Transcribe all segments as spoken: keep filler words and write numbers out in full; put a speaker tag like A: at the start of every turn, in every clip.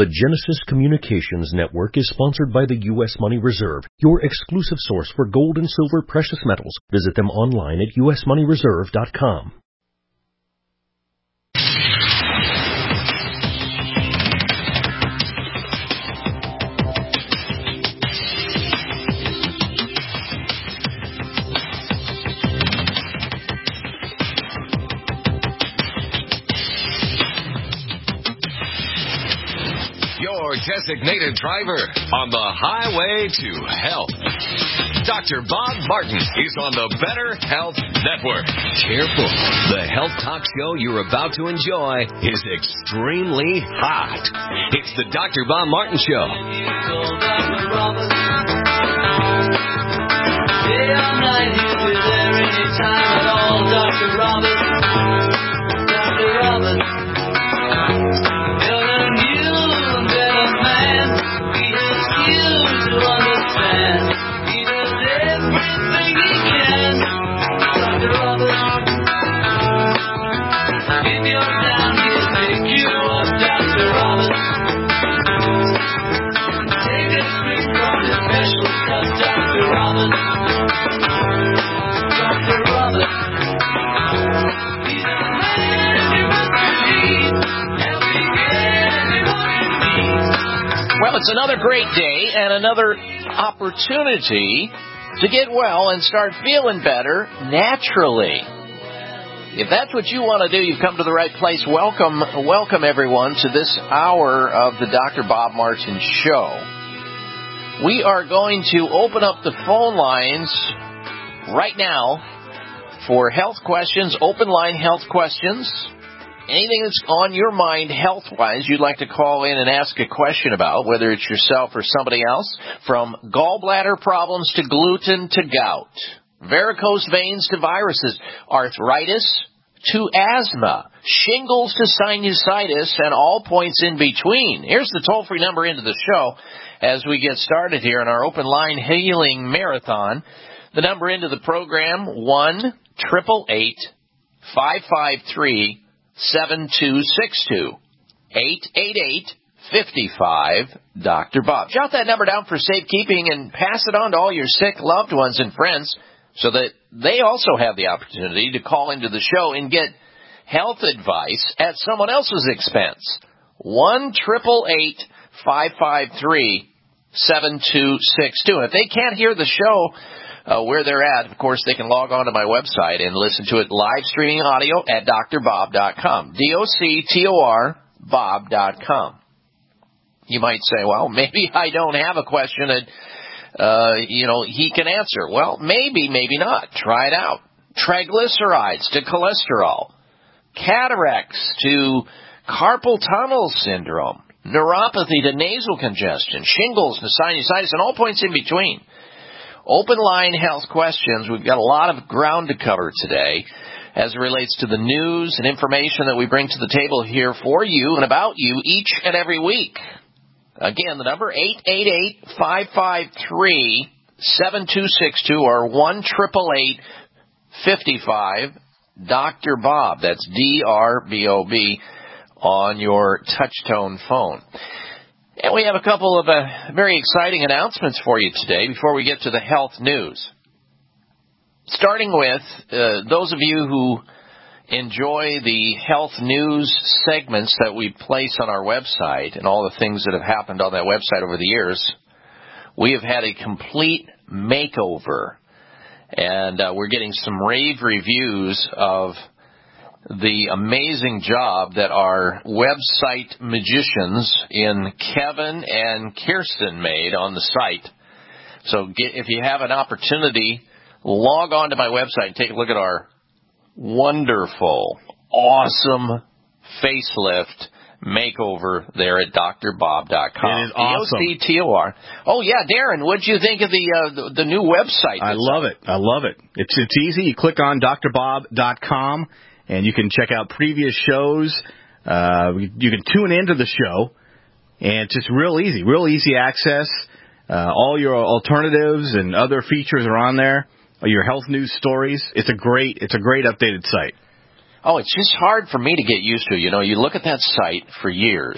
A: The Genesis Communications Network is sponsored by the U S Money Reserve, your exclusive source for gold and silver precious metals. Visit them online at u s money reserve dot com.
B: Designated driver on the highway to health. Doctor Bob Martin is on the Better Health Network. Careful. The health talk show you're about to enjoy is extremely hot. It's the Doctor Bob Martin Show. Day or night, he'll be there anytime at all. Doctor Robert. Doctor Robert.
C: Well, it's another great day and another opportunity to get well and start feeling better naturally. If that's what you want to do, you've come to the right place. Welcome, welcome everyone to this hour of the Doctor Bob Martin Show. We are going to open up the phone lines right now for health questions, open line health questions. Anything that's on your mind health-wise you'd like to call in and ask a question about, whether it's yourself or somebody else, from gallbladder problems to gluten to gout, varicose veins to viruses, arthritis to asthma, shingles to sinusitis, and all points in between. Here's the toll-free number into the show as we get started here in our open line healing marathon. The number into the program, one eight eight eight, five five three, seven two six two, eight eight eight, five five, Doctor Bob. Jot that number down for safekeeping and pass it on to all your sick loved ones and friends so that they also have the opportunity to call into the show and get health advice at someone else's expense. one eight eight eight, five five three, seven two six two. And if they can't hear the show Uh, where they're at, of course, they can log on to my website and listen to it live streaming audio at D R bob dot com. D O C T O R, Bob dot com. You might say, well, maybe I don't have a question that, uh, you know, he can answer. Well, maybe, maybe not. Try it out. Triglycerides to cholesterol, cataracts to carpal tunnel syndrome, neuropathy to nasal congestion, shingles to sinusitis, and all points in between. Open line health questions. We've got a lot of ground to cover today as it relates to the news and information that we bring to the table here for you and about you each and every week. Again, the number eight eight eight, five five three, seven two six two or one eight eight eight, five five, Doctor Bob. That's D R B O B on your touch-tone phone. And we have a couple of uh, very exciting announcements for you today before we get to the health news. Starting with uh, those of you who enjoy the health news segments that we place on our website and all the things that have happened on that website over the years, we have had a complete makeover. And uh, we're getting some rave reviews of the amazing job that our website magicians in Kevin and Kirsten made on the site. So get, if you have an opportunity, log on to my website and take a look at our wonderful, awesome facelift makeover there at D R bob dot com.
D: It is awesome.
C: D O C T O R. Oh, yeah, Darren, what did you think of the, uh, the the new website?
D: I love it. I love it. It's, it's easy. You click on D R bob dot com. And you can check out previous shows. Uh, you can tune into the show. And it's just real easy, real easy access. Uh, all your alternatives and other features are on there. Your health news stories. It's a great, it's a great updated site.
C: Oh, it's just hard for me to get used to. You know, you look at that site for years,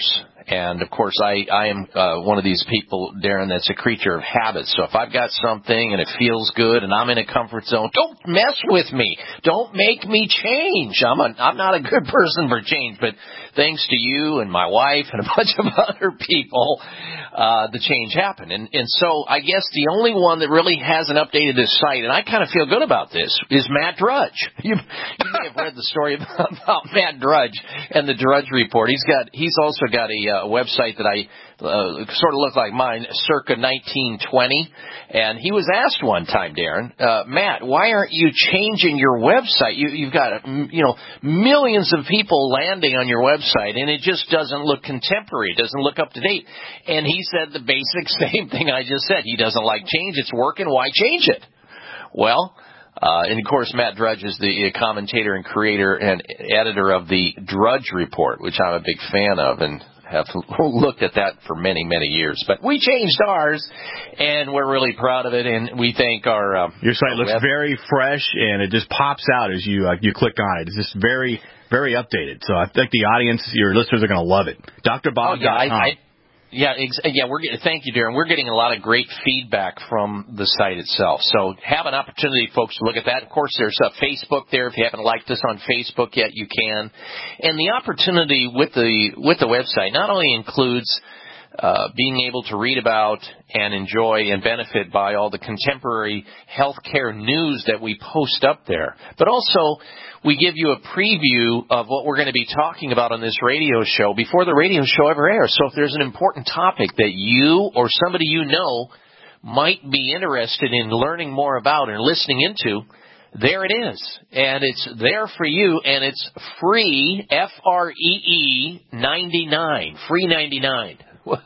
C: And, of course, I, I am uh, one of these people, Darren, that's a creature of habit. So if I've got something and it feels good and I'm in a comfort zone, don't mess with me. Don't make me change. I'm, a, I'm not a good person for change. But thanks to you and my wife and a bunch of other people, uh, the change happened. And, and so I guess the only one that really hasn't updated this site, and I kind of feel good about this, is Matt Drudge. You, you may have read the story about, about Matt Drudge and the Drudge Report. He's got, he's also got a uh, website that I uh, sort of look like mine, circa nineteen twenty. And he was asked one time, Darren, uh, Matt, why aren't you changing your website? You, you've got, you know, millions of people landing on your website, and it just doesn't look contemporary. It doesn't look up to date. And he said the basic same thing I just said. He doesn't like change. It's working. Why change it? Well, Uh, and, of course, Matt Drudge is the commentator and creator and editor of the Drudge Report, which I'm a big fan of and have looked at that for many, many years. But we changed ours, and we're really proud of it, and we thank our uh,
D: Your site
C: our
D: looks
C: web-
D: very fresh, and it just pops out as you uh, you click on it. It's just very, very updated. So I think the audience, your listeners, are going to love it. D R Bob dot com.
C: Oh, yeah, I, I, Yeah, ex- yeah. We're getting, thank you, Darren. We're getting a lot of great feedback from the site itself. So have an opportunity, folks, to look at that. Of course, there's a Facebook there. If you haven't liked us on Facebook yet, you can. And the opportunity with the with the website not only includes uh, being able to read about and enjoy and benefit by all the contemporary healthcare news that we post up there, but also we give you a preview of what we're going to be talking about on this radio show before the radio show ever airs. So if there's an important topic that you or somebody you know might be interested in learning more about and listening into, there it is. And it's there for you, and it's free, F R E E, ninety-nine, free ninety-nine.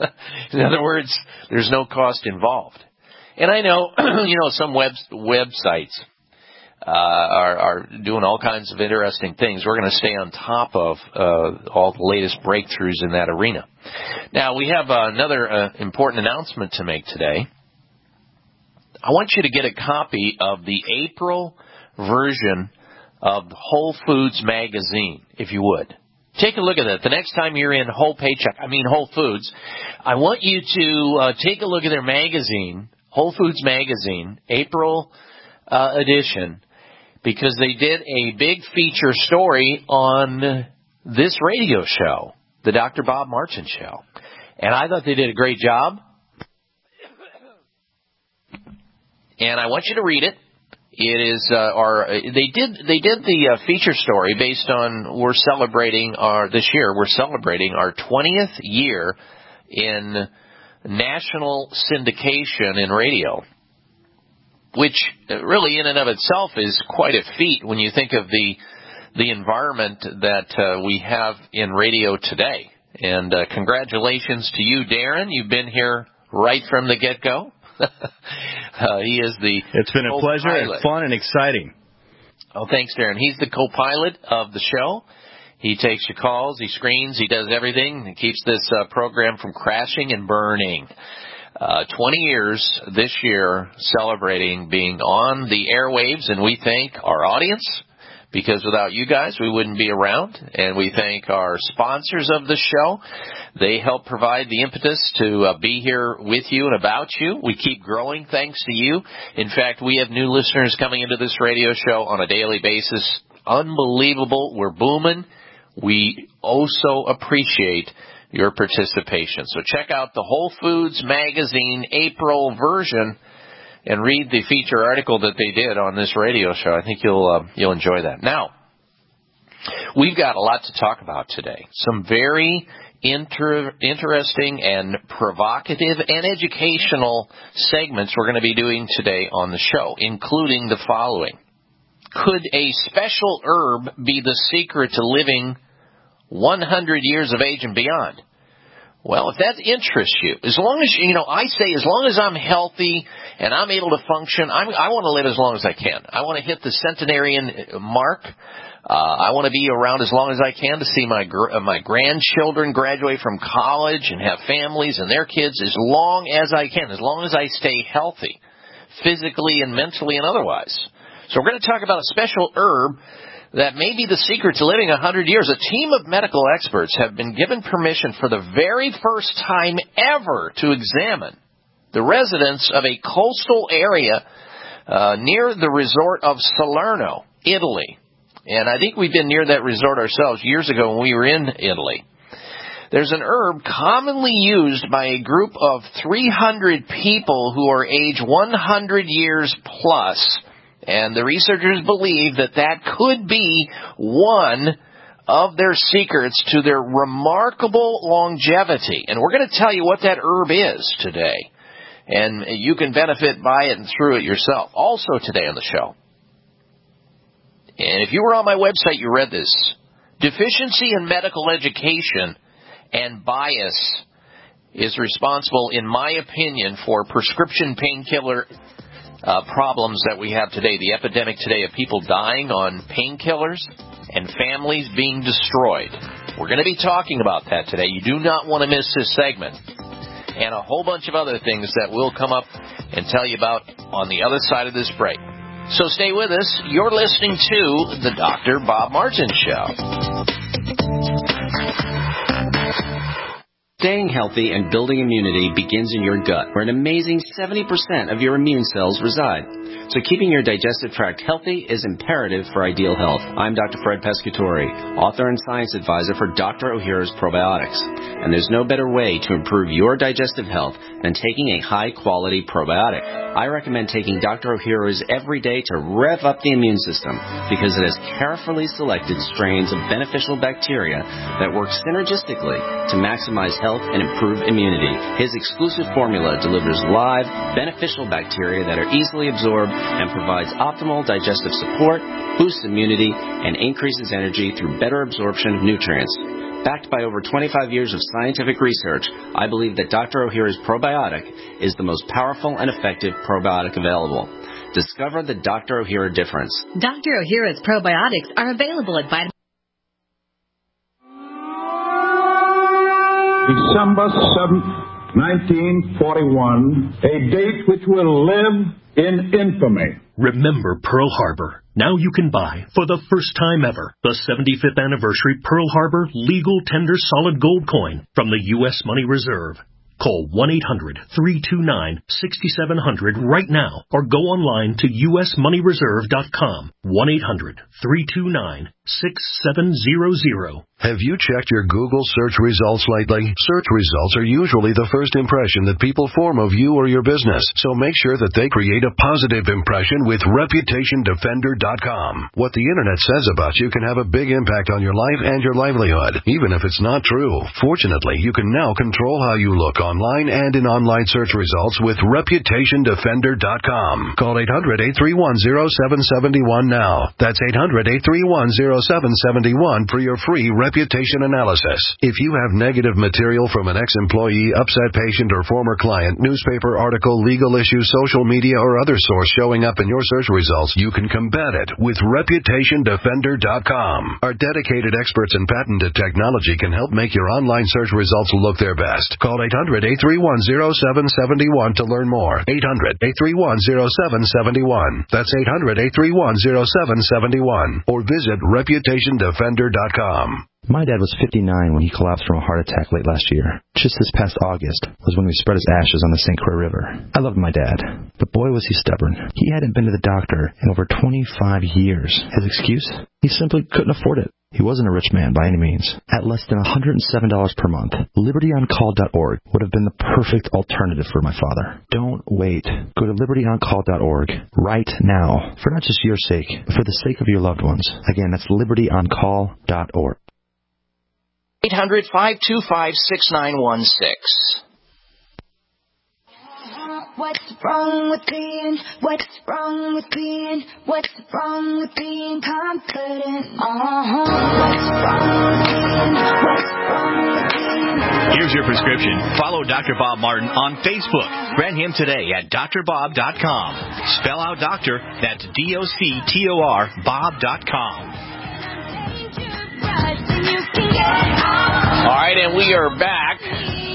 C: In other words, there's no cost involved. And I know, you know, some web websites uh, are, are doing all kinds of interesting things. We're going to stay on top of uh, all the latest breakthroughs in that arena. Now, we have uh, another uh, important announcement to make today. I want you to get a copy of the April version of Whole Foods magazine, if you would. Take a look at that. The next time you're in Whole Paycheck, I mean Whole Foods, I want you to uh, take a look at their magazine, Whole Foods magazine, April uh, edition, because they did a big feature story on this radio show, the Doctor Bob Martin Show. And I thought they did a great job. And I want you to read it. It is uh, our they did they did the uh, feature story based on we're celebrating our this year we're celebrating our twentieth year in national syndication in radio, which really in and of itself is quite a feat when you think of the the environment that uh, we have in radio today. And uh, congratulations to you, Darren. You've been here right from the get-go. uh, he is the
D: It's been a pleasure and fun and exciting.
C: Oh, thanks, Darren. He's the co-pilot of the show. He takes your calls, he screens, he does everything. He keeps this uh, program from crashing and burning. Uh, twenty years this year celebrating being on the airwaves, and we thank our audience, because without you guys, we wouldn't be around. And we thank our sponsors of the show. They help provide the impetus to uh, be here with you and about you. We keep growing thanks to you. In fact, we have new listeners coming into this radio show on a daily basis. Unbelievable. We're booming. We also appreciate your participation. So check out the Whole Foods magazine April version and read the feature article that they did on this radio show. I think you'll uh, you'll enjoy that. Now, we've got a lot to talk about today. Some very inter- interesting and provocative and educational segments we're going to be doing today on the show, including the following. Could a special herb be the secret to living one hundred years of age and beyond? Well, if that interests you, as long as, you know, I say as long as I'm healthy and I'm able to function, I'm, I want to live as long as I can. I want to hit the centenarian mark. Uh, I want to be around as long as I can to see my gr- uh, my grandchildren graduate from college and have families and their kids as long as I can, as long as I stay healthy, physically and mentally and otherwise. So we're going to talk about a special herb that may be the secret to living one hundred years. A team of medical experts have been given permission for the very first time ever to examine the residents of a coastal area uh, near the resort of Salerno, Italy. And I think we've been near that resort ourselves years ago when we were in Italy. There's an herb commonly used by a group of three hundred people who are age one hundred years plus. And the researchers believe that that could be one of their secrets to their remarkable longevity. And we're going to tell you what that herb is today. And you can benefit by it and through it yourself. Also today on the show. And if you were on my website, you read this. Deficiency in medical education and bias is responsible, in my opinion, for prescription painkiller uh, problems that we have today. The epidemic today of people dying on painkillers and families being destroyed. We're going to be talking about that today. You do not want to miss this segment. And a whole bunch of other things that we'll come up and tell you about on the other side of this break. So stay with us. You're listening to the Doctor Bob Martin Show.
E: Staying healthy and building immunity begins in your gut, where an amazing seventy percent of your immune cells reside. So keeping your digestive tract healthy is imperative for ideal health. I'm Doctor Fred Pescatore, author and science advisor for Doctor Ohhira's Probiotics. And there's no better way to improve your digestive health than taking a high-quality probiotic. I recommend taking Doctor Ohhira's every day to rev up the immune system because it has carefully selected strains of beneficial bacteria that work synergistically to maximize health and improve immunity. His exclusive formula delivers live, beneficial bacteria that are easily absorbed and provides optimal digestive support, boosts immunity, and increases energy through better absorption of nutrients. Backed by over twenty-five years of scientific research, I believe that Doctor Ohhira's probiotic is the most powerful and effective probiotic available. Discover the Doctor Ohhira difference.
F: Doctor Ohhira's probiotics are available at Vitamin.
G: December seventh, nineteen forty-one, a date which will live in infamy.
A: Remember Pearl Harbor. Now you can buy, for the first time ever, the seventy-fifth anniversary Pearl Harbor Legal Tender Solid Gold Coin from the U S Money Reserve. Call one eight hundred, three two nine, six seven zero zero right now or go online to U S money reserve dot com. one eight hundred, three two nine, six seven zero zero.
H: Have you checked your Google search results lately? Search results are usually the first impression that people form of you or your business, so make sure that they create a positive impression with reputation defender dot com. What the Internet says about you can have a big impact on your life and your livelihood, even if it's not true. Fortunately, you can now control how you look online and in online search results with reputation defender dot com. Call eight hundred, eight three one, zero seven seven one now. That's eight hundred, eight three one, zero seven seven one for your free reputation analysis. If you have negative material from an ex-employee, upset patient, or former client, newspaper article, legal issue, social media, or other source showing up in your search results, you can combat it with reputation defender dot com. Our dedicated experts in patented technology can help make your online search results look their best. Call eight hundred, eight three one, zero seven seven one to learn more. eight hundred, eight three one, zero seven seven one. That's eight hundred, eight three one, zero seven seven one. Or visit reputation defender dot com.
I: My dad was fifty-nine when he collapsed from a heart attack late last year. Just this past August was when we spread his ashes on the Saint Croix River. I loved my dad, but boy was he stubborn. He hadn't been to the doctor in over twenty-five years. His excuse? He simply couldn't afford it. He wasn't a rich man by any means. At less than one hundred seven dollars per month, liberty on call dot org would have been the perfect alternative for my father. Don't wait. Go to liberty on call dot org right now, for not just your sake, but for the sake of your loved ones. Again, that's liberty on call dot org.
C: eight hundred, five two five, six nine one six.
J: What's wrong with being, what's wrong with being, what's wrong with being confident? Uh-huh. What's wrong with being, what's wrong with being?
D: Here's your prescription. Follow Doctor Bob Martin on Facebook. Friend him today at dr bob dot com. Spell out doctor, that's D O C T O R, bob dot com.
C: All right, and we are back.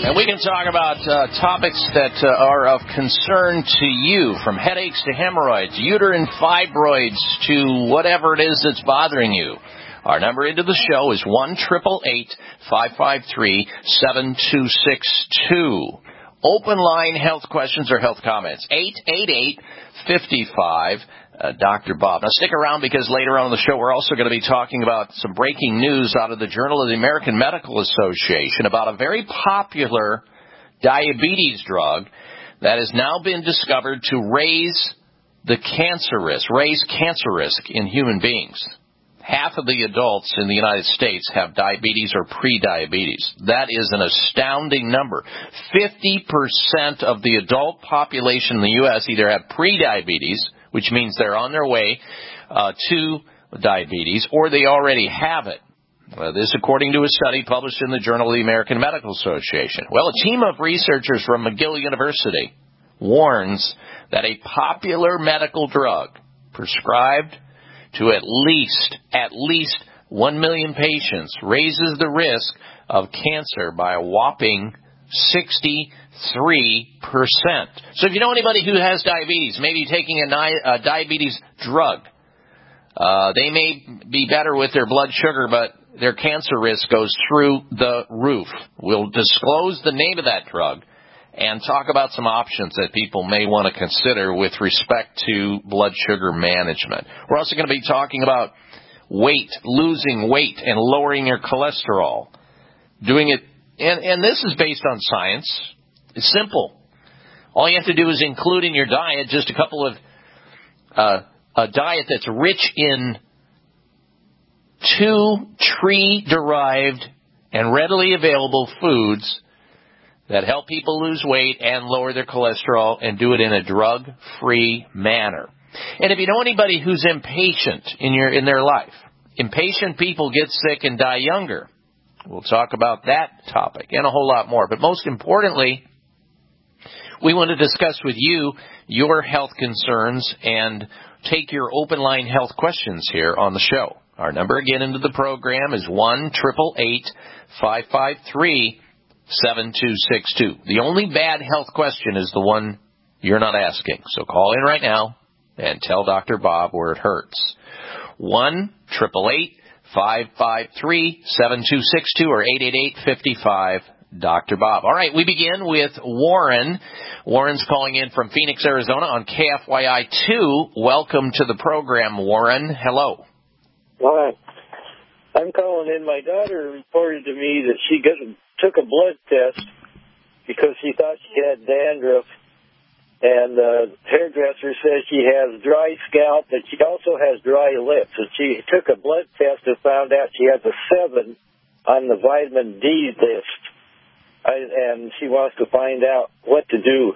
C: And we can talk about uh, topics that uh, are of concern to you, from headaches to hemorrhoids, uterine fibroids, to whatever it is that's bothering you. Our number into the show is one eight eight eight, five five three, seven two six two. Open line health questions or health comments, eight eight eight, five five, Doctor Bob. Now, stick around, because later on in the show, we're also going to be talking about some breaking news out of the Journal of the American Medical Association about a very popular diabetes drug that has now been discovered to raise the cancer risk, raise cancer risk in human beings. Half of the adults in the United States have diabetes or pre-diabetes. That is an astounding number. fifty percent of the adult population in the U S either have pre-diabetes, which means they're on their way uh, to diabetes, or they already have it. Uh, this according to a study published in the Journal of the American Medical Association. Well, a team of researchers from McGill University warns that a popular medical drug prescribed to at least, at least one million patients raises the risk of cancer by a whopping sixty-three percent. So if you know anybody who has diabetes, maybe taking a, ni- a diabetes drug, uh, they may be better with their blood sugar, but their cancer risk goes through the roof. We'll disclose the name of that drug and talk about some options that people may want to consider with respect to blood sugar management. We're also going to be talking about weight, losing weight, and lowering your cholesterol. Doing it, and, and this is based on science. It's simple. All you have to do is include in your diet just a couple of, uh, a diet that's rich in two tree-derived and readily available foods that help people lose weight and lower their cholesterol, and do it in a drug-free manner. And if you know anybody who's impatient in your in their life, impatient people get sick and die younger. We'll talk about that topic and a whole lot more. But most importantly, we want to discuss with you your health concerns and take your open line health questions here on the show. Our number again into the program is one eight eight eight, five five three, seven two six two. The only bad health question is the one you're not asking. So call in right now and tell Doctor Bob where it hurts. one eight eight eight, five five three, seven two six two or eight eight eight, five five, Doctor Bob. All right, we begin with Warren. Warren's calling in from Phoenix, Arizona on K F Y I two. Welcome to the program, Warren. Hello.
K: Hi. I'm calling in. My daughter reported to me that she got, took a blood test because she thought she had dandruff, and the hairdresser says she has dry scalp, but she also has dry lips. And she took a blood test and found out she has a seven on the vitamin D list. I, and she wants to find out what to do,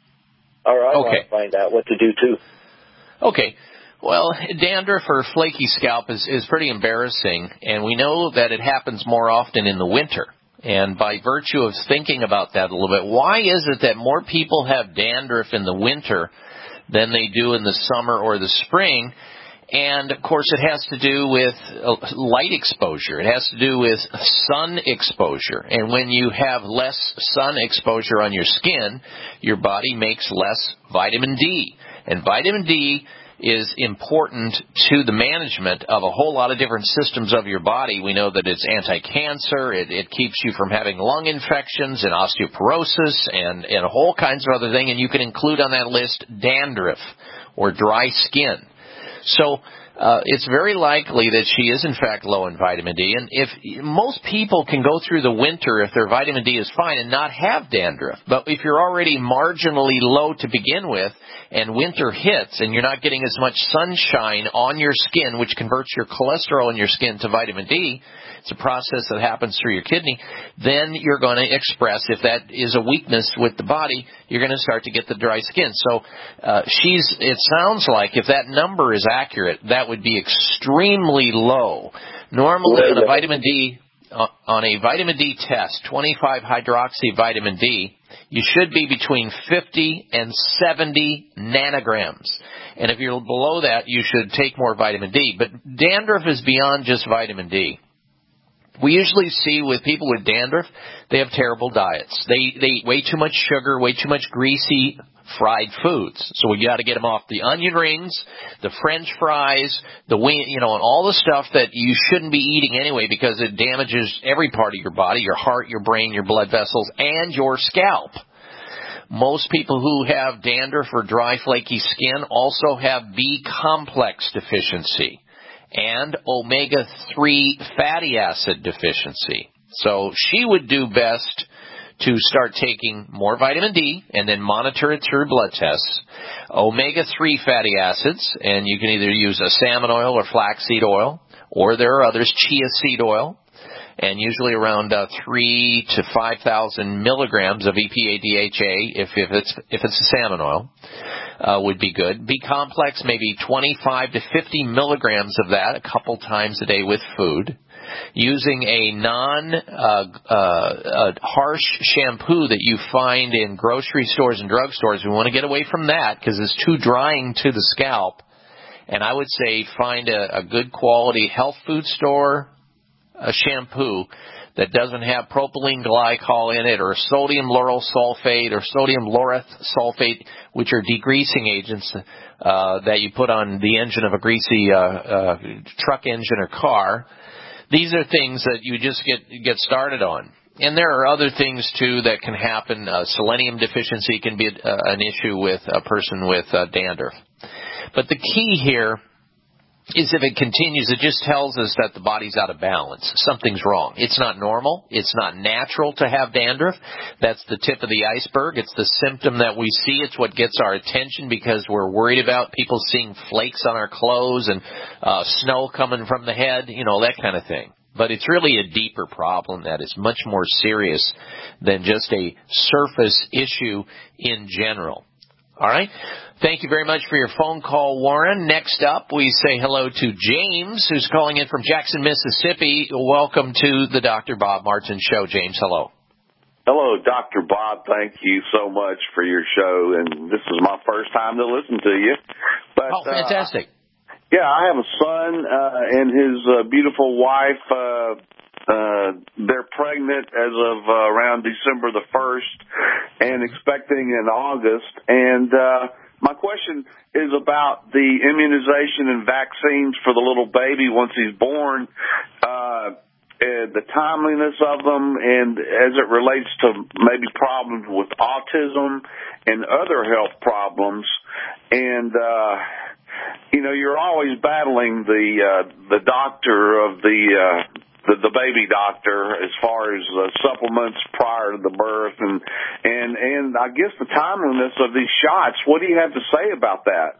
K: or I okay. want to find out what to do too.
C: Okay. Well, dandruff or flaky scalp is, is pretty embarrassing, and we know that it happens more often in the winter. And by virtue of thinking about that a little bit, why is it that more people have dandruff in the winter than they do in the summer or the spring? And, of course, it has to do with light exposure. It has to do with sun exposure. And when you have less sun exposure on your skin, your body makes less vitamin D. And vitamin D is important to the management of a whole lot of different systems of your body. We know that it's anti-cancer. It, it keeps you from having lung infections and osteoporosis and, and a whole kinds of other things. And you can include on that list dandruff or dry skin. So uh, it's very likely that she is, in fact, low in vitamin D. And if most people can go through the winter if their vitamin D is fine and not have dandruff. But if you're already marginally low to begin with and winter hits and you're not getting as much sunshine on your skin, which converts your cholesterol in your skin to vitamin D, it's a process that happens through your kidney, then you're going to express, if that is a weakness with the body, you're going to start to get the dry skin. So uh, she's. It sounds like if that number is accurate, that would be extremely low. Normally on a vitamin D, uh, on a vitamin D test, twenty-five hydroxy vitamin D, you should be between fifty and seventy nanograms. And if you're below that, you should take more vitamin D. But dandruff is beyond just vitamin D. We usually see with people with dandruff, they have terrible diets. They they eat way too much sugar, way too much greasy fried foods. So we got to get them off the onion rings, the French fries, the wing, you know, and all the stuff that you shouldn't be eating anyway because it damages every part of your body, your heart, your brain, your blood vessels, and your scalp. Most people who have dandruff or dry, flaky skin also have B complex deficiency and omega three fatty acid deficiency. So she would do best to start taking more vitamin D and then monitor it through blood tests, omega three fatty acids, and you can either use a salmon oil or flaxseed oil, or there are others, chia seed oil, and usually around uh, three to five thousand milligrams of E P A D H A if, if it's if it's a salmon oil uh, would be good. B complex, maybe twenty-five to fifty milligrams of that a couple times a day with food. Using a non uh, uh, a harsh shampoo that you find in grocery stores and drugstores. We want to get away from that because it's too drying to the scalp. And I would say find a, a good quality health food store a shampoo that doesn't have propylene glycol in it or sodium lauryl sulfate or sodium laureth sulfate, which are degreasing agents uh, that you put on the engine of a greasy uh, uh, truck engine or car. These are things that you just get get started on. And there are other things, too, that can happen. Uh, selenium deficiency can be a, uh, an issue with a person with uh, dandruff. But the key here is if it continues, it just tells us that the body's out of balance. Something's wrong. It's not normal. It's not natural to have dandruff. That's the tip of the iceberg. It's the symptom that we see. It's what gets our attention because we're worried about people seeing flakes on our clothes and uh, snow coming from the head, you know, that kind of thing. But it's really a deeper problem that is much more serious than just a surface issue in general. All right? Thank you very much for your phone call, Warren. Next up, we say hello to James, who's calling in from Jackson, Mississippi. Welcome to the Doctor Bob Martin Show. James, hello.
L: Hello, Doctor Bob. Thank you so much for your show, and this is my first time to listen to you. But,
C: oh, fantastic.
L: Uh, yeah, I have a son uh, and his uh, beautiful wife. Uh, uh, they're pregnant as of uh, around December the first and expecting in August. And uh, my question is about the immunization and vaccines for the little baby once he's born, uh, and the timeliness of them, and as it relates to maybe problems with autism and other health problems. And, uh, you know, you're always battling the uh, the doctor of the uh The, the baby doctor as far as uh, supplements prior to the birth and, and, and I guess the timeliness of these shots. What do you have to say about that?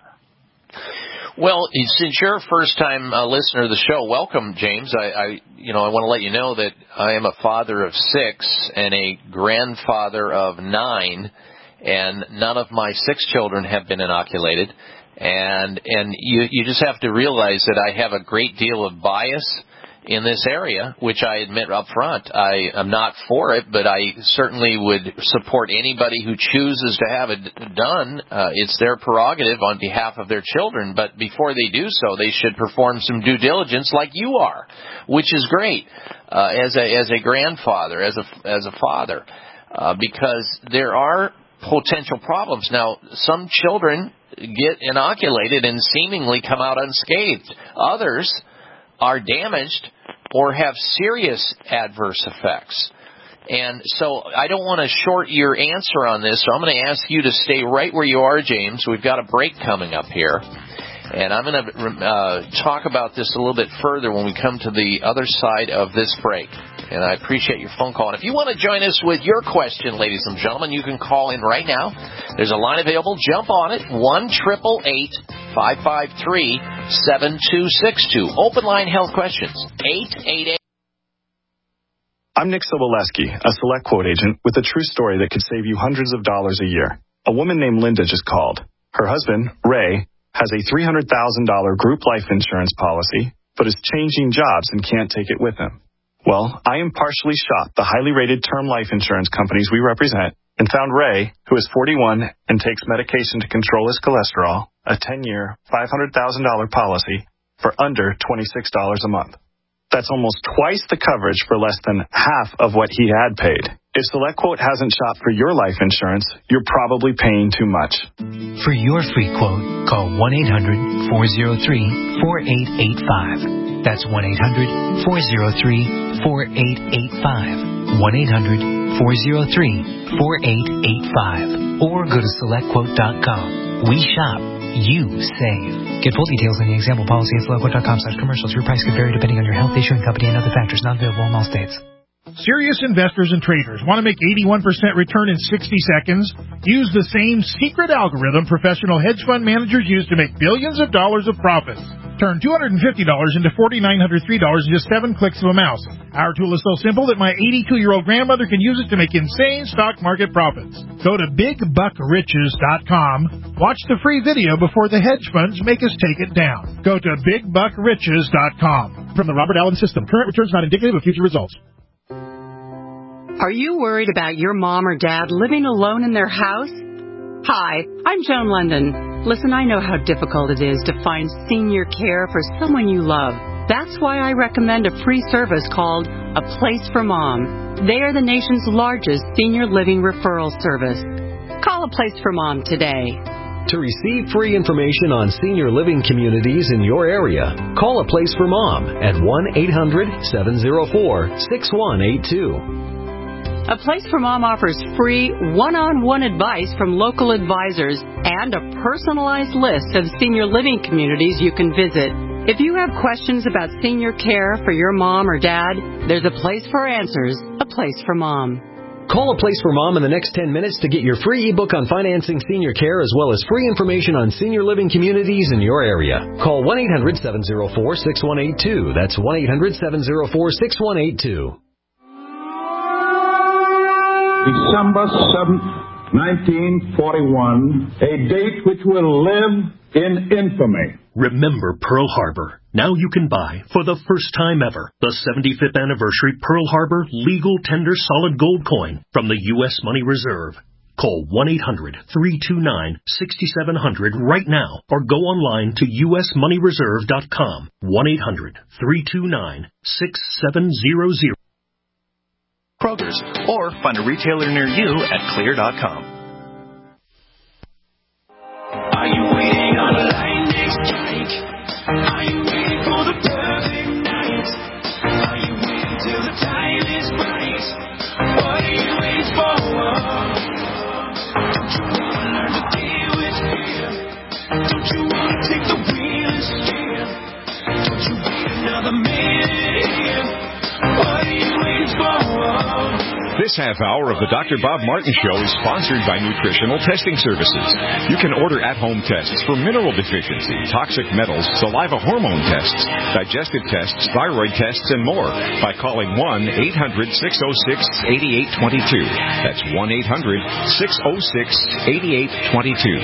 C: Well, since you're a first-time uh, listener of the show, welcome, James. I, I, you know, I want to let you know that I am a father of six and a grandfather of nine, and none of my six children have been inoculated. And, and you, you just have to realize that I have a great deal of bias in this area, which I admit up front. I am not for it, but I certainly would support anybody who chooses to have it done. Uh, it's their prerogative on behalf of their children, but before they do so, they should perform some due diligence like you are, which is great uh, as a as a grandfather, as a as a father, uh, because there are potential problems. Now, some children get inoculated and seemingly come out unscathed. Others are damaged or have serious adverse effects. And so I don't want to short your answer on this, so I'm going to ask you to stay right where you are, James. We've got a break coming up here. And I'm going to uh, talk about this a little bit further when we come to the other side of this break. And I appreciate your phone call. And if you want to join us with your question, ladies and gentlemen, you can call in right now. There's a line available. Jump on it. one eight eight eight, five five three, seven two six two. Open line health questions. eight eight eight.
M: I'm Nick Soboleski, a Select Quote agent with a true story that could save you hundreds of dollars a year. A woman named Linda just called. Her husband, Ray, has a three hundred thousand dollars group life insurance policy, but is changing jobs and can't take it with him. Well, I impartially shopped the highly rated term life insurance companies we represent and found Ray, who is forty-one and takes medication to control his cholesterol, a ten-year, five hundred thousand dollars policy for under twenty-six dollars a month. That's almost twice the coverage for less than half of what he had paid. If SelectQuote hasn't shopped for your life insurance, you're probably paying too much.
N: For your free quote, call one eight hundred four oh three four eight eight five. That's one eight hundred four oh three four eight eight five. one eight hundred four oh three four eight eight five. Or go to select quote dot com. We shop. You save. Get full details on the example policy at select quote dot com slash commercials. Your price could vary depending on your health, issuing company, and other factors. Not available in all states.
O: Serious investors and traders want to make eighty-one percent return in sixty seconds? Use the same secret algorithm professional hedge fund managers use to make billions of dollars of profits. Turn two hundred fifty dollars into four thousand nine hundred three dollars in just seven clicks of a mouse. Our tool is so simple that my eighty-two-year-old grandmother can use it to make insane stock market profits. Go to big buck riches dot com. Watch the free video before the hedge funds make us take it down. Go to big buck riches dot com. From the Robert Allen System, current returns not indicative of future results.
P: Are you worried about your mom or dad living alone in their house? Hi, I'm Joan London. Listen, I know how difficult it is to find senior care for someone you love. That's why I recommend a free service called A Place for Mom. They are the nation's largest senior living referral service. Call A Place for Mom today.
Q: To receive free information on senior living communities in your area, call A Place for Mom at one eight hundred seven oh four six one eight two.
P: A Place for Mom offers free one-on-one advice from local advisors and a personalized list of senior living communities you can visit. If you have questions about senior care for your mom or dad, there's a place for answers, A Place for Mom.
Q: Call A Place for Mom in the next ten minutes to get your free ebook on financing senior care as well as free information on senior living communities in your area. Call one eight hundred seven oh four six one eight two. That's one eight hundred seven oh four six one eight two.
G: December seventh, nineteen forty-one, a date which will live in infamy.
A: Remember Pearl Harbor. Now you can buy, for the first time ever, the seventy-fifth anniversary Pearl Harbor Legal Tender Solid Gold Coin from the U S Money Reserve. Call one eight hundred three two nine six seven zero zero right now or go online to u s money reserve dot com. one eight hundred three two nine six seven zero zero.
R: Kroger's, or find a retailer near you at clear dot com.
J: Are you waiting on a lightning strike? Are you waiting for the perfect night? Are you waiting till the time is right? What are you waiting for? Don't you want to learn to deal with fear? Don't you want to take the wheel and steer? Don't you wait another minute here? What are you waiting for?
S: This half hour of the Doctor Bob Martin Show is sponsored by Nutritional Testing Services. You can order at-home tests for mineral deficiency, toxic metals, saliva hormone tests, digestive tests, thyroid tests, and more by calling one eight hundred six oh six eight eight two two. That's one eight hundred six oh six eight eight two two.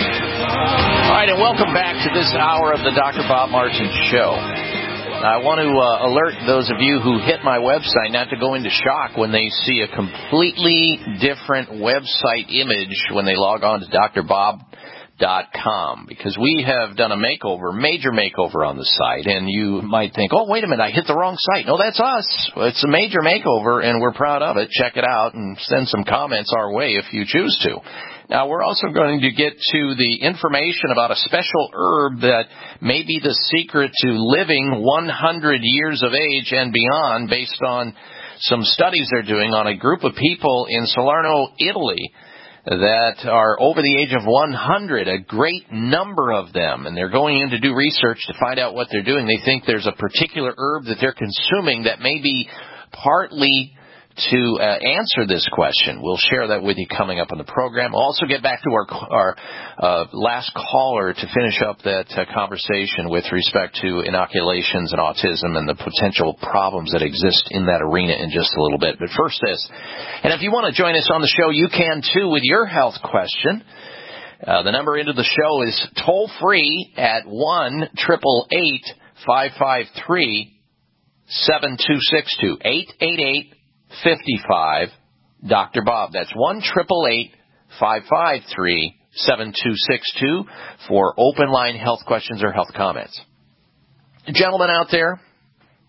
C: All right, and welcome back to this hour of the Doctor Bob Martin Show. I want to uh, alert those of you who hit my website not to go into shock when they see a completely different website image when they log on to dr bob dot com, because we have done a makeover, major makeover on the site, and you might think, oh, wait a minute, I hit the wrong site. No, that's us. It's a major makeover, and we're proud of it. Check it out and send some comments our way if you choose to. Now, we're also going to get to the information about a special herb that may be the secret to living one hundred years of age and beyond, based on some studies they're doing on a group of people in Salerno, Italy, that are over the age of one hundred, a great number of them, and they're going in to do research to find out what they're doing. They think there's a particular herb that they're consuming that may be partly to uh, answer this question. We'll share that with you coming up on the program. We'll also get back to our our uh, last caller to finish up that uh, conversation with respect to inoculations and autism and the potential problems that exist in that arena in just a little bit. But first this, and if you want to join us on the show, you can too with your health question. Uh, the number into the show is toll free at one eight eight eight, five five three, seven two six two, eight eight eight fifty-five Doctor Bob. That's one eight eight eight, five five three, seven two six two for open line health questions or health comments. Gentlemen out there,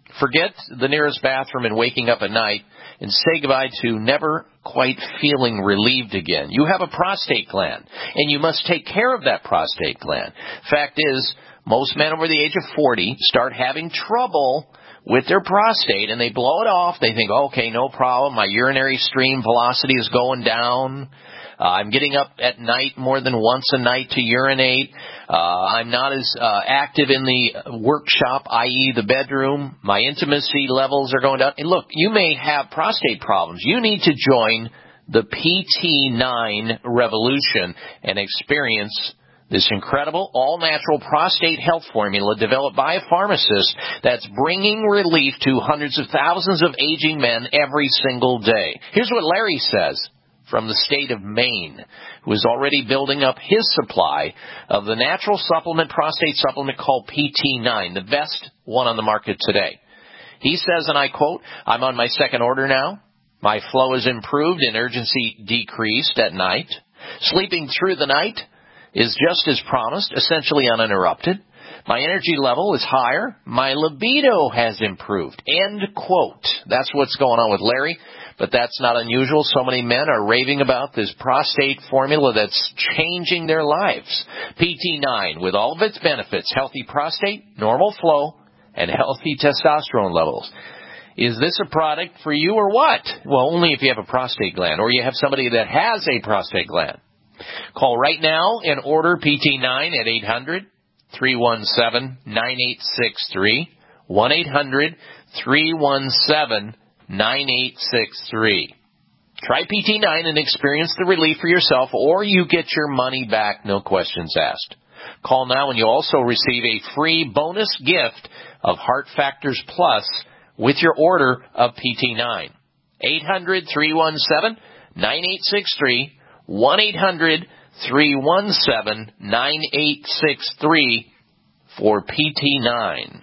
C: Forget the nearest bathroom and waking up at night, and say goodbye to never quite feeling relieved again. You have a prostate gland, and you must take care of that prostate gland. Fact is, most men over the age of forty start having trouble with their prostate, and they blow it off. They think, okay, no problem. My urinary stream velocity is going down. Uh, I'm getting up at night more than once a night to urinate. Uh, I'm not as uh, active in the workshop, that is the bedroom. My intimacy levels are going down. And look, you may have prostate problems. You need to join the P T nine revolution and experience this incredible all-natural prostate health formula developed by a pharmacist that's bringing relief to hundreds of thousands of aging men every single day. Here's what Larry says from the state of Maine, who is already building up his supply of the natural supplement, prostate supplement called P T nine, the best one on the market today. He says, and I quote, "I'm on my second order now. My flow has improved and urgency decreased at night. Sleeping through the night is just as promised, essentially uninterrupted. My energy level is higher. My libido has improved." End quote. That's what's going on with Larry, but that's not unusual. So many men are raving about this prostate formula that's changing their lives. P T nine, with all of its benefits, healthy prostate, normal flow, and healthy testosterone levels. Is this a product for you or what? Well, only if you have a prostate gland or you have somebody that has a prostate gland. Call right now and order P T nine at eight hundred, three one seven, nine eight six three, one eight hundred, three one seven, nine eight six three. Try P T nine and experience the relief for yourself, or you get your money back, no questions asked. Call now and you'll also receive a free bonus gift of Heart Factors Plus with your order of P T nine. eight hundred, three one seven, nine eight six three, one eight hundred, three one seven, nine eight six three for P T nine.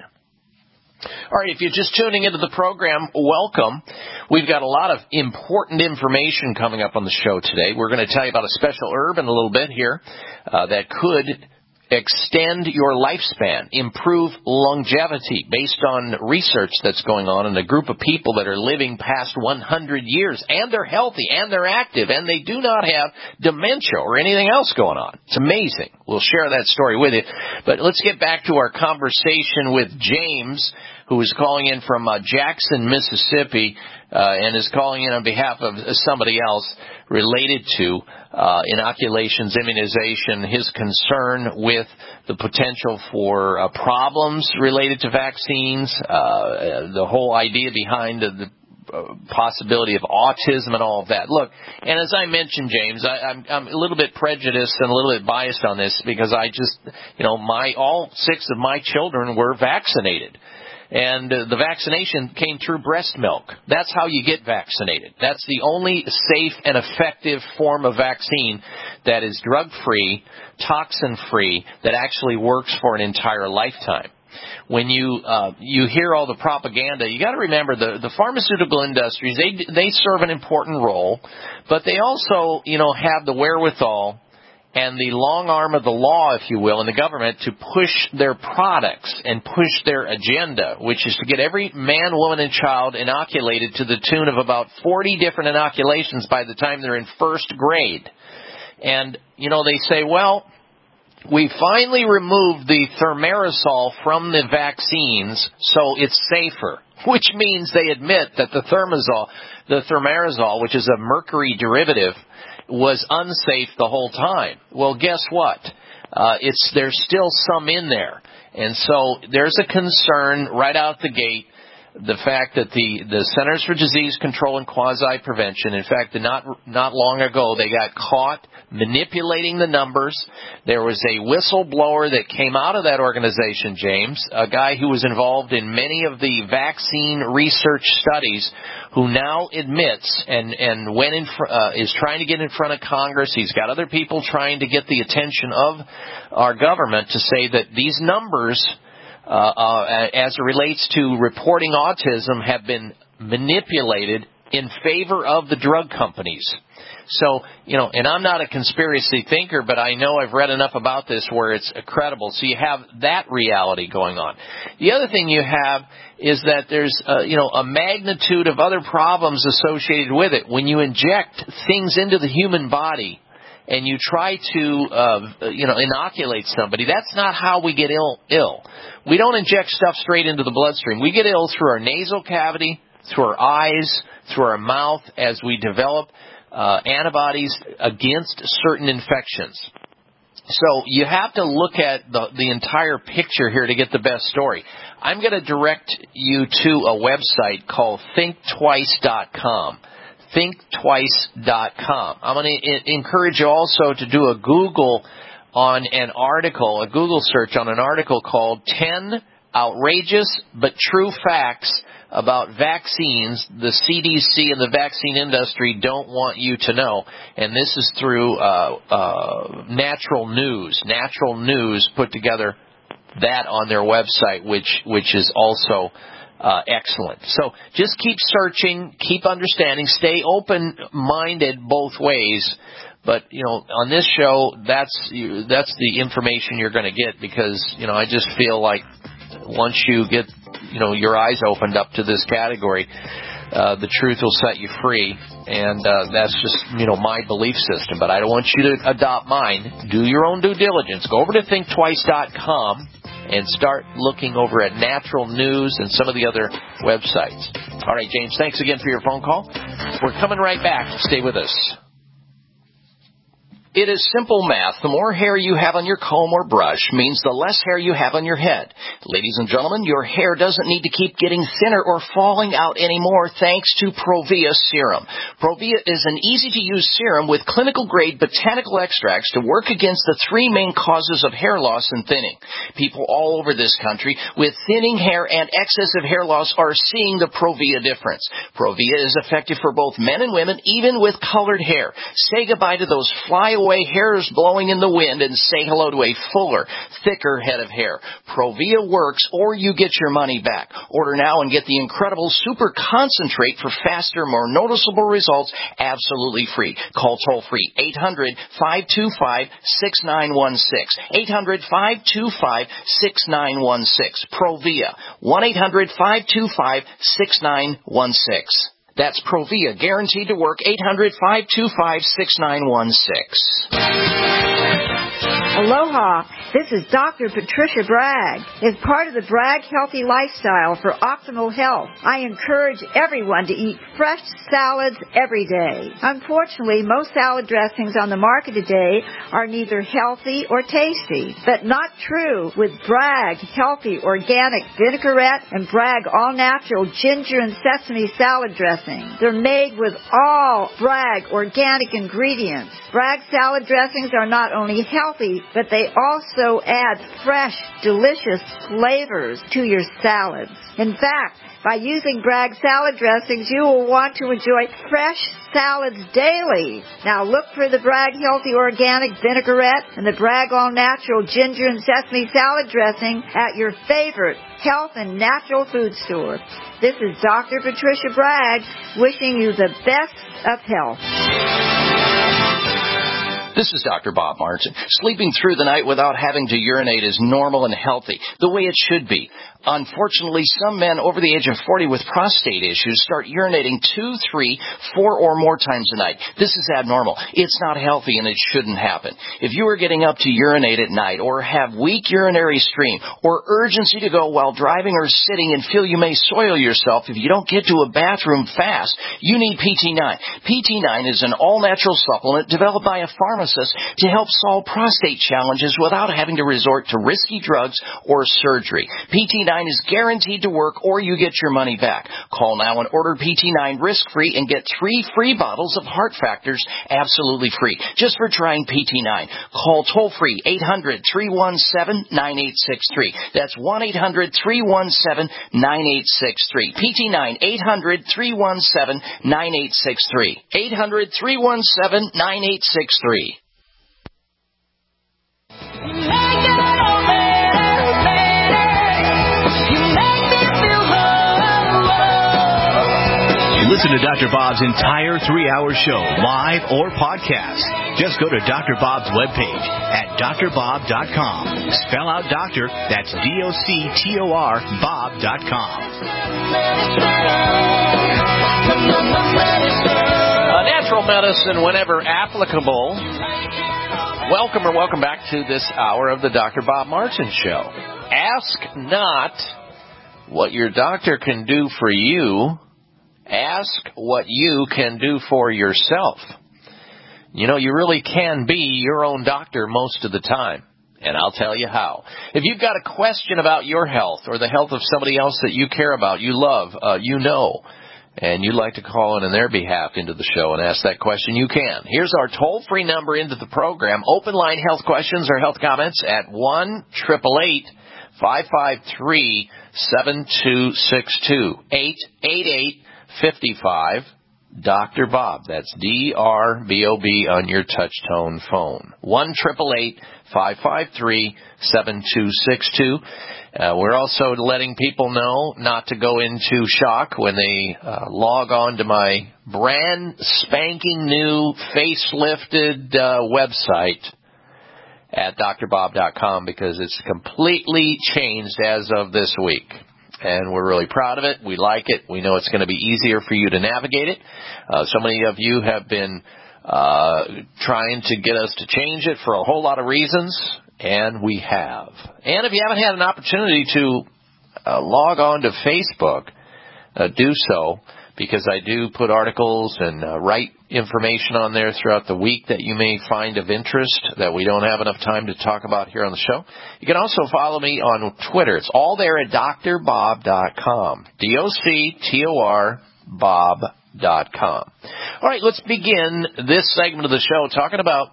C: All right, if you're just tuning into the program, welcome. We've got a lot of important information coming up on the show today. We're going to tell you about a special herb in a little bit here uh, that could extend your lifespan, improve longevity based on research that's going on in a group of people that are living past one hundred years, and they're healthy, and they're active, and they do not have dementia or anything else going on. It's amazing. We'll share that story with you. But let's get back to our conversation with James, who is calling in from uh, Jackson, Mississippi, uh, and is calling in on behalf of somebody else related to uh, inoculations, immunization, his concern with the potential for uh, problems related to vaccines, uh, the whole idea behind the, the uh, possibility of autism and all of that. Look, and as I mentioned, James, I, I'm, I'm a little bit prejudiced and a little bit biased on this because I just, you know, my all six of my children were vaccinated. And uh, the vaccination came through breast milk. That's how you get vaccinated. That's the only safe and effective form of vaccine that is drug-free, toxin-free, that actually works for an entire lifetime. When you uh, you hear all the propaganda, you got to remember the the pharmaceutical industries, they they serve an important role, but they also, you know, have the wherewithal and the long arm of the law, if you will, in the government to push their products and push their agenda, which is to get every man, woman, and child inoculated to the tune of about forty different inoculations by the time they're in first grade. And, you know, they say, well, we finally removed the thimerosal from the vaccines, so it's safer, which means they admit that the thimerosal, the thimerosal, which is a mercury derivative, was unsafe the whole time. Well, guess what? Uh, it's there's still some in there. And so there's a concern right out the gate, the fact that the, the Centers for Disease Control and Quasi-Prevention, in fact, not not long ago, they got caught manipulating the numbers. There was a whistleblower that came out of that organization, James, a guy who was involved in many of the vaccine research studies, who now admits and, and went in fr- uh, is trying to get in front of Congress. He's got other people trying to get the attention of our government to say that these numbers, Uh, uh, as it relates to reporting autism, have been manipulated in favor of the drug companies. So, you know, and I'm not a conspiracy thinker, but I know I've read enough about this where it's credible. So you have that reality going on. The other thing you have is that there's, uh, you know, a magnitude of other problems associated with it. When you inject things into the human body and you try to, uh, you know, inoculate somebody, that's not how we get ill. ill. We don't inject stuff straight into the bloodstream. We get ill through our nasal cavity, through our eyes, through our mouth as we develop Uh, antibodies against certain infections. So you have to look at the, the entire picture here to get the best story. I'm going to direct you to a website called think twice dot com. think twice dot com. I'm going to I- encourage you also to do a Google on an article, a Google search on an article called ten Outrageous But True Facts About Vaccines the C D C and the vaccine industry don't want you to know. And this is through uh, uh, Natural News. Natural News put together that on their website, which which is also uh, excellent. So just keep searching, keep understanding, stay open-minded both ways. But, you know, on this show, that's that's the information you're going to get because, you know, I just feel like once you get, you know, your eyes opened up to this category, uh, the truth will set you free. And uh, that's just, you know, my belief system. But I don't want you to adopt mine. Do your own due diligence. Go over to think twice dot com and start looking over at Natural News and some of the other websites. All right, James, thanks again for your phone call. We're coming right back. Stay with us. It is simple math. The more hair you have on your comb or brush means the less hair you have on your head. Ladies and gentlemen, your hair doesn't need to keep getting thinner or falling out anymore thanks to Provia Serum. Provia is an easy-to-use serum with clinical-grade botanical extracts to work against the three main causes of hair loss and thinning. People all over this country with thinning hair and excessive hair loss are seeing the Provia difference. Provia is effective for both men and women, even with colored hair. Say goodbye to those fly away hairs blowing in the wind and say hello to a fuller, thicker head of hair. Provia works or you get your money back. Order now and get the incredible super concentrate for faster, more noticeable results absolutely free. Call toll free eight hundred, five two five, six nine one six. eight hundred, five two five, six nine one six. Provia. one eight hundred, five two five, six nine one six. That's Provia, guaranteed to work, eight hundred, five two five, six nine one six.
T: Aloha, this is Doctor Patricia Bragg. As part of the Bragg Healthy Lifestyle for optimal health, I encourage everyone to eat fresh salads every day. Unfortunately, most salad dressings on the market today are neither healthy or tasty, but not true with Bragg Healthy Organic Vinaigrette and Bragg All Natural Ginger and Sesame Salad Dressing. They're made with all Bragg organic ingredients. Bragg salad dressings are not only healthy, but they also add fresh, delicious flavors to your salads. In fact, by using Bragg salad dressings, you will want to enjoy fresh salads daily. Now look for the Bragg Healthy Organic Vinaigrette and the Bragg All Natural Ginger and Sesame Salad Dressing at your favorite health and natural food store. This is Doctor Patricia Bragg wishing you the best of health.
C: This is Doctor Bob Martin. Sleeping through the night without having to urinate is normal and healthy, the way it should be. Unfortunately, some men over the age of forty with prostate issues start urinating two, three, four, or more times a night. This is abnormal. It's not healthy, and it shouldn't happen. If you are getting up to urinate at night or have weak urinary stream or urgency to go while driving or sitting and feel you may soil yourself if you don't get to a bathroom fast, you need P T nine. P T nine is an all-natural supplement developed by a pharmacist to help solve prostate challenges without having to resort to risky drugs or surgery. P T nine is guaranteed to work or you get your money back. Call now and order P T nine risk-free and get three free bottles of Heart Factors absolutely free just for trying P T nine. Call toll-free eight hundred, three one seven, nine eight six three. That's one eight hundred, three one seven, nine eight six three. P T nine, eight hundred, three one seven, nine eight six three. eight hundred, three one seven, nine eight six three.
U: listen to Doctor Bob's entire three-hour show, live or podcast, just go to Doctor Bob's webpage at d r bob dot com. Spell out doctor, that's D O C T O R, bob dot com.
C: Uh, natural medicine whenever applicable. Welcome or welcome back to this hour of the Doctor Bob Martin Show. Ask not what your doctor can do for you. Ask what you can do for yourself. You know, you really can be your own doctor most of the time. And I'll tell you how. If you've got a question about your health or the health of somebody else that you care about, you love, uh, you know, and you'd like to call in on their behalf into the show and ask that question, you can. Here's our toll-free number into the program. Open line health questions or health comments at one eight eight eight, five five three, seven two six two. eight eight eight, five five, Doctor Bob. That's D R B O B on your touch-tone phone. one eight eight eight, five five three, seven two six two. Uh, we're also letting people know not to go into shock when they uh, log on to my brand spanking new facelifted uh, website at D R bob dot com, because it's completely changed as of this week. And we're really proud of it. We like it. We know it's going to be easier for you to navigate it. Uh, so many of you have been uh, trying to get us to change it for a whole lot of reasons. And we have. And if you haven't had an opportunity to uh, log on to Facebook, uh, do so, because I do put articles and uh, write information on there throughout the week that you may find of interest that we don't have enough time to talk about here on the show. You can also follow me on Twitter. It's all there at D R bob dot com. D O C T O R, Bob dot com. All right, let's begin this segment of the show talking about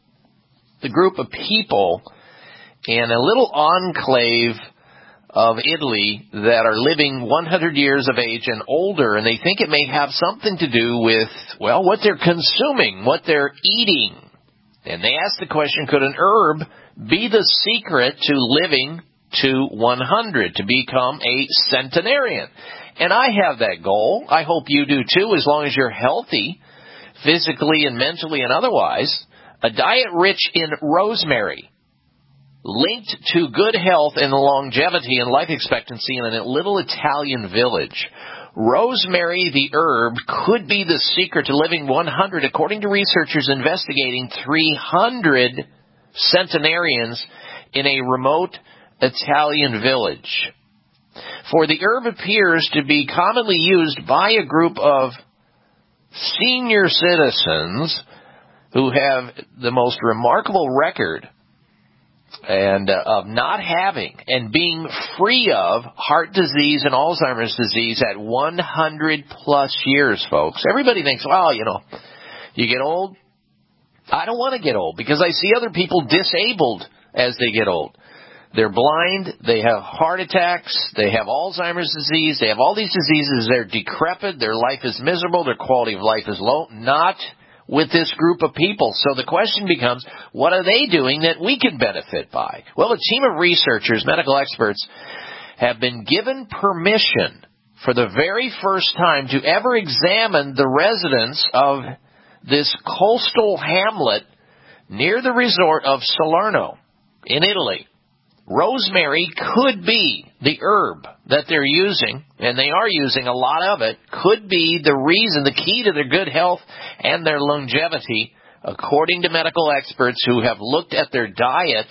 C: the group of people in a little enclave of Italy that are living one hundred years of age and older, and they think it may have something to do with, well, what they're consuming, what they're eating. And they ask the question, could an herb be the secret to living to one hundred, to become a centenarian? And I have that goal. I hope you do too, as long as you're healthy, physically and mentally and otherwise. A diet rich in rosemary, linked to good health and longevity and life expectancy in a little Italian village. Rosemary, the herb, could be the secret to living one hundred, according to researchers investigating three hundred centenarians in a remote Italian village. For the herb appears to be commonly used by a group of senior citizens who have the most remarkable record and uh, of not having and being free of heart disease and Alzheimer's disease at one hundred plus years, folks. Everybody thinks, well, you know, you get old. I don't want to get old because I see other people disabled as they get old. They're blind, they have heart attacks, they have Alzheimer's disease, they have all these diseases, they're decrepit, their life is miserable, their quality of life is low. Not with this group of people. So the question becomes, what are they doing that we can benefit by? Well, a team of researchers, medical experts, have been given permission for the very first time to ever examine the residents of this coastal hamlet near the resort of Salerno in Italy. Rosemary could be the herb that they're using, and they are using a lot of it, could be the reason, the key to their good health and their longevity, according to medical experts who have looked at their diet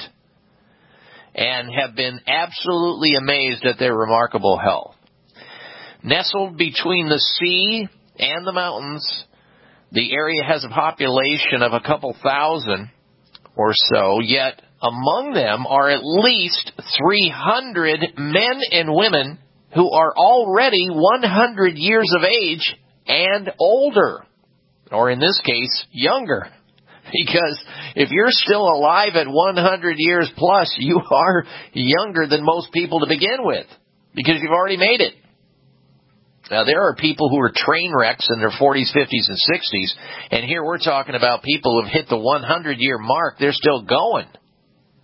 C: and have been absolutely amazed at their remarkable health. Nestled between the sea and the mountains, the area has a population of a couple thousand or so, yet among them are at least three hundred men and women who are already one hundred years of age and older, or in this case, younger. Because if you're still alive at one hundred years plus, you are younger than most people to begin with, because you've already made it. Now, there are people who are train wrecks in their forties, fifties, and sixties, and here we're talking about people who have hit the one hundred year mark. They're still going.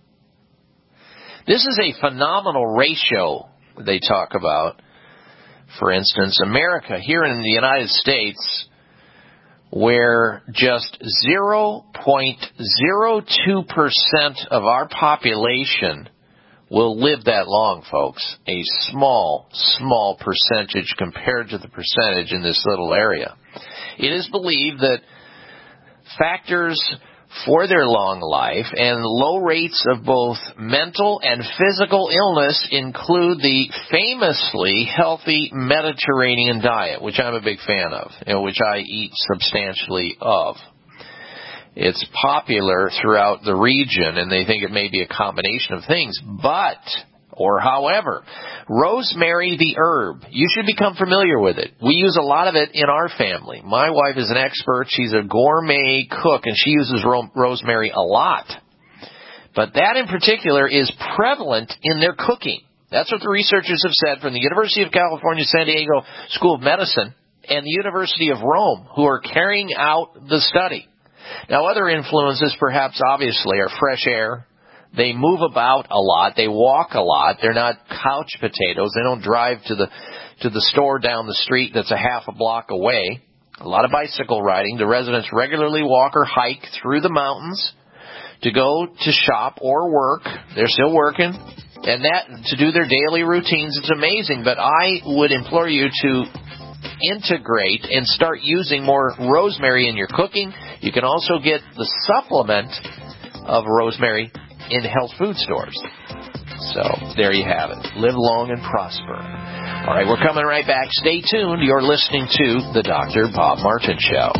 C: This is a phenomenal ratio they talk about For instance, America, here in the United States, where just zero point zero two percent of our population will live that long, folks. A small, small percentage compared to the percentage in this little area. It is believed that factors for their long life and low rates of both mental and physical illness include the famously healthy Mediterranean diet, which I'm a big fan of, you know, which I eat substantially of. It's popular throughout the region, and they think it may be a combination of things, but, or however, rosemary the herb, you should become familiar with it. We use a lot of it in our family. My wife is an expert. She's a gourmet cook, and she uses ro- rosemary a lot. But that in particular is prevalent in their cooking. That's what the researchers have said from the University of California, San Diego School of Medicine and the University of Rome, who are carrying out the study. Now, other influences, perhaps obviously, are fresh air. They move about a lot. They walk a lot. They're not couch potatoes. They don't drive to the to the store down the street that's a half a block away. A lot of bicycle riding. The residents regularly walk or hike through the mountains to go to shop or work. They're still working. And that, to do their daily routines, it's amazing. But I would implore you to integrate and start using more rosemary in your cooking. You can also get the supplement of rosemary in health food stores. So there you have it. Live long and prosper. All right, we're coming right back. Stay tuned. You're listening to the Doctor Bob Martin Show.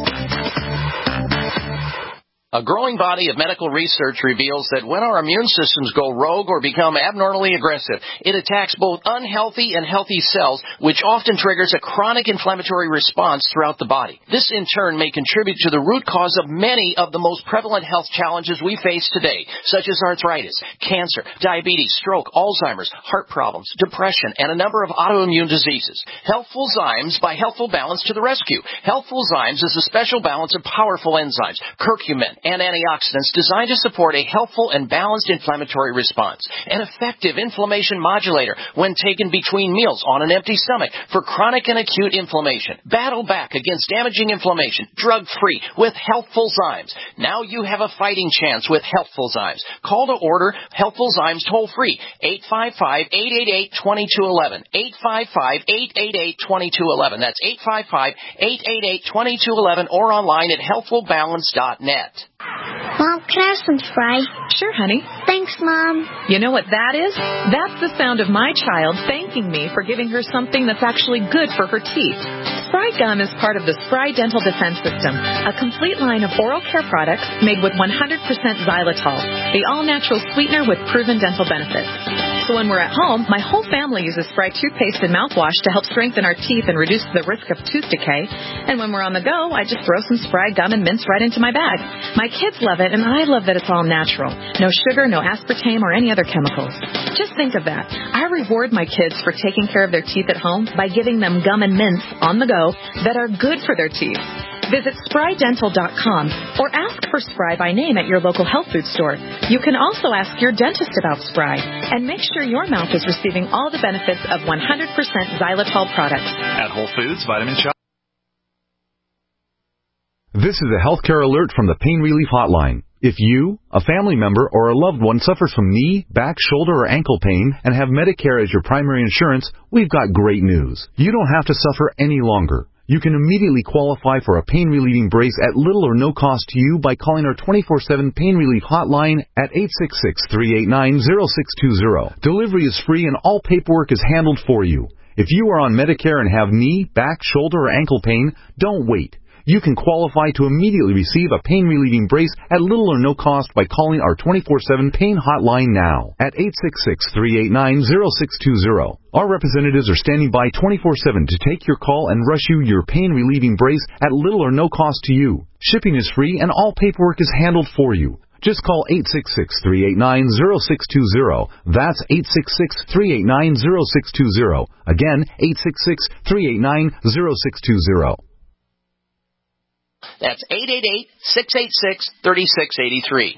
C: A growing body of medical research reveals that when our immune systems go rogue or become abnormally aggressive, it attacks both unhealthy and healthy cells, which often triggers a chronic inflammatory response throughout the body. This, in turn, may contribute to the root cause of many of the most prevalent health challenges we face today, such as arthritis, cancer, diabetes, stroke, Alzheimer's, heart problems, depression, and a number of autoimmune diseases. Healthful Zymes by Healthful Balance to the rescue. Healthful Zymes is a special balance of powerful enzymes, curcumin, and antioxidants designed to support a healthful and balanced inflammatory response. An effective inflammation modulator when taken between meals on an empty stomach for chronic and acute inflammation. Battle back against damaging inflammation, drug-free with Healthful Zymes. Now you have a fighting chance with Healthful Zymes. Call to order Healthful Zymes toll-free, eight five five, eight eight eight, two two one one, eight five five, eight eight eight, two two one one. That's eight five five, eight eight eight, two two one one or online at healthful balance dot net.
J: Mom, can I have some Spry?
F: Sure, honey.
J: Thanks, Mom.
F: You know what that is? That's the sound of my child thanking me for giving her something that's actually good for her teeth. Spry Gum is part of the Spry Dental Defense System, a complete line of oral care products made with one hundred percent xylitol, the all-natural sweetener with proven dental benefits. So when we're at home, my whole family uses Spry toothpaste and mouthwash to help strengthen our teeth and reduce the risk of tooth decay. And when we're on the go, I just throw some Spry Gum and mints right into my bag. My kids love it, and I love that it's all natural. No sugar, no aspartame, or any other chemicals. Just think of that. I reward my kids for taking care of their teeth at home by giving them gum and mints on the go that are good for their teeth. Visit spry dental dot com or ask for Spry by name at your local health food store. You can also ask your dentist about Spry and make sure your mouth is receiving all the benefits of one hundred percent xylitol products.
R: At Whole Foods, Vitamin Shop.
B: This is a healthcare alert from the Pain Relief Hotline. If you, a family member, or a loved one suffers from knee, back, shoulder, or ankle pain and have Medicare as your primary insurance, we've got great news. You don't have to suffer any longer. You can immediately qualify for a pain-relieving brace at little or no cost to you by calling our twenty-four seven Pain Relief Hotline at eight six six, three eight nine, zero six two zero. Delivery is free and all paperwork is handled for you. If you are on Medicare and have knee, back, shoulder, or ankle pain, don't wait. You can qualify to immediately receive a pain-relieving brace at little or no cost by calling our twenty-four seven Pain Hotline now at eight six six, three eight nine, zero six two zero. Our representatives are standing by twenty-four seven to take your call and rush you your pain-relieving brace at little or no cost to you. Shipping is free and all paperwork is handled for you. Just call eight six six, three eight nine, zero six two zero. That's eight six six, three eight nine, zero six two zero. Again, eight six six, three eight nine, zero six two zero.
C: That's eight eight eight, six eight six, three six eight three.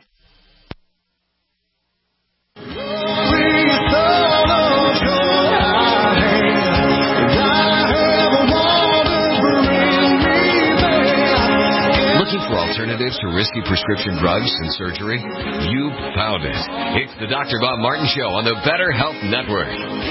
E: alternatives to risky prescription drugs and surgery? You found it. It's the Doctor Bob Martin Show on the Better Health Network.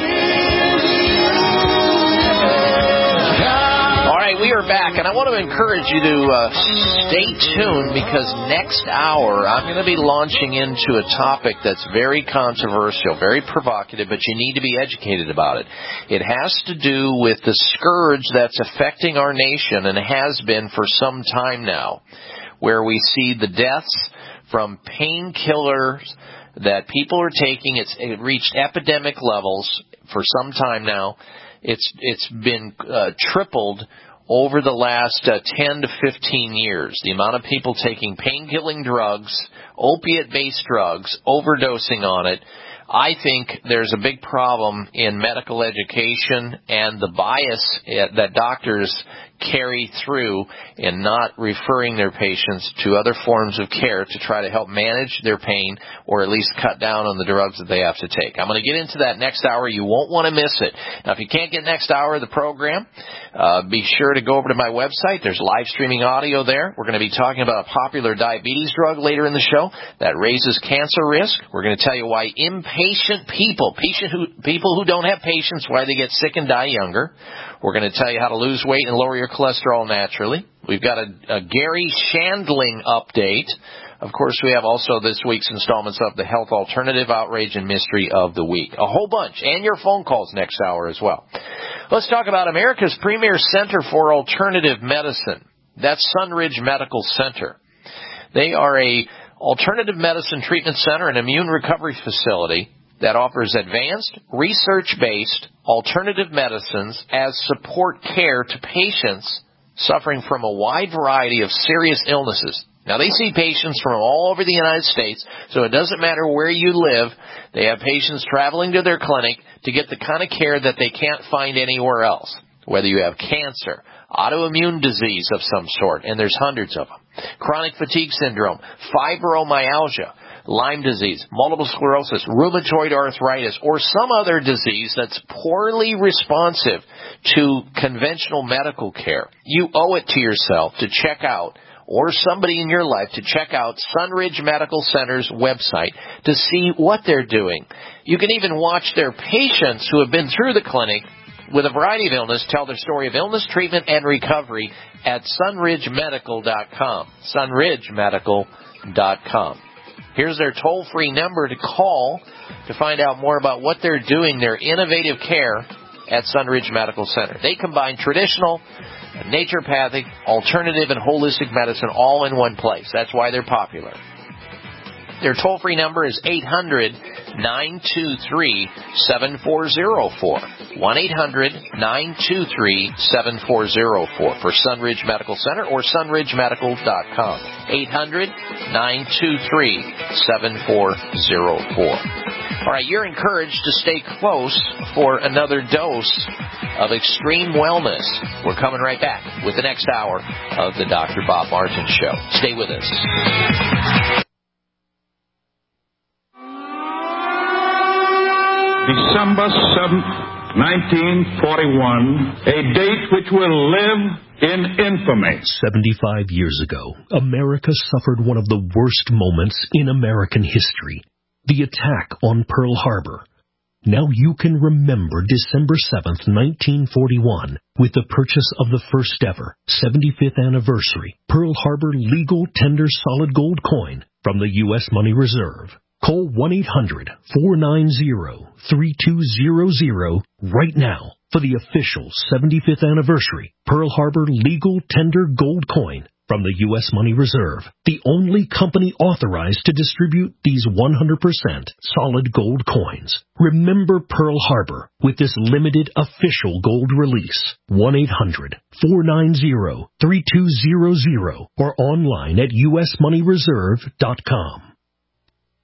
C: All right, we are back, and I want to encourage you to uh, stay tuned because next hour I'm going to be launching into a topic that's very controversial, very provocative, but you need to be educated about it. It has to do with the scourge that's affecting our nation and has been for some time now, where we see the deaths from painkillers that people are taking. It's it reached epidemic levels for some time now. It's it's been uh, tripled over the last uh, ten to fifteen years. The amount of people taking pain-killing drugs, opiate-based drugs, overdosing on it. I think there's a big problem in medical education and the bias that doctors carry through in not referring their patients to other forms of care to try to help manage their pain or at least cut down on the drugs that they have to take. I'm going to get into that next hour. You won't want to miss it. Now, if you can't get next hour of the program, uh, be sure to go over to my website. There's live streaming audio there. We're going to be talking about a popular diabetes drug later in the show that raises cancer risk. We're going to tell you why impatient people, patient who, people who don't have patience, why they get sick and die younger. We're going to tell you how to lose weight and lower your cholesterol naturally. We've got a, a Gary Shandling update. Of course, we have also this week's installments of the Health Alternative Outrage and Mystery of the Week. A whole bunch, and your phone calls next hour as well. Let's talk about America's premier center for alternative medicine. That's Sunridge Medical Center. They are a alternative medicine treatment center and immune recovery facility that offers advanced, research-based alternative medicines as support care to patients suffering from a wide variety of serious illnesses. Now, they see patients from all over the United States, so it doesn't matter where you live. They have patients traveling to their clinic to get the kind of care that they can't find anywhere else, whether you have cancer, autoimmune disease of some sort, and there's hundreds of them, chronic fatigue syndrome, fibromyalgia, Lyme disease, multiple sclerosis, rheumatoid arthritis, or some other disease that's poorly responsive to conventional medical care. You owe it to yourself to check out, or somebody in your life to check out Sunridge Medical Center's website to see what they're doing. You can even watch their patients who have been through the clinic with a variety of illness tell their story of illness, treatment, and recovery at sunridge medical dot com. sunridge medical dot com. Here's their toll-free number to call to find out more about what they're doing, their innovative care at Sunridge Medical Center. They combine traditional, naturopathic, alternative, and holistic medicine all in one place. That's why they're popular. Their toll-free number is eight hundred, nine two three, seven four zero four. one eight hundred, nine two three, seven four zero four for Sunridge Medical Center or sunridge medical dot com. eight hundred, nine two three, seven four zero four. All right, you're encouraged to stay close for another dose of extreme wellness. We're coming right back with the next hour of the Doctor Bob Martin Show. Stay with us.
G: December seventh, nineteen forty-one, a date which will live in infamy.
A: seventy-five years ago, America suffered one of the worst moments in American history, the attack on Pearl Harbor. Now you can remember December seventh, nineteen forty-one, with the purchase of the first ever seventy-fifth anniversary Pearl Harbor legal tender solid gold coin from the U S Money Reserve. Call one eight hundred, four nine zero, three two zero zero right now for the official seventy-fifth anniversary Pearl Harbor legal tender gold coin from the U S Money Reserve, the only company authorized to distribute these one hundred percent solid gold coins. Remember Pearl Harbor with this limited official gold release. one eight hundred, four nine zero, three two zero zero or online at u s money reserve dot com.